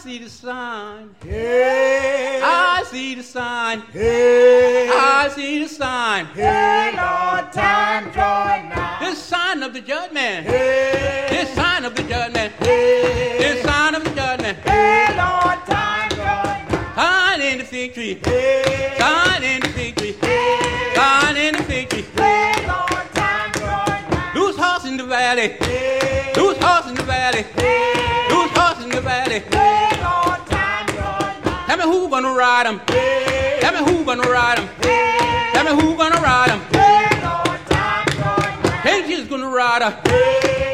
see the sign. Hey, I see the sign. hey, I see the sign. hey, Lord, time drawing nigh. The sign of the judgment. Hey, The sign of the judgment. hey, The sign of the judgment. hey, Lord, time drawing nigh. Sign in the fig tree. Hey, Sign in the fig tree. hey, Sign in the fig tree. hey, Lord, time drawing nigh. Loose horse in the valley. Hey, Loose horse in the valley. hey, Loose horse in the valley. hey, Lord, time drawing nigh. Tell me who gonna ride him. Hey, Tell me who gonna ride him. hey, Tell me who gonna ride him. hey, Lord, time drawing nigh. Hey, she's gonna ride her. Hey,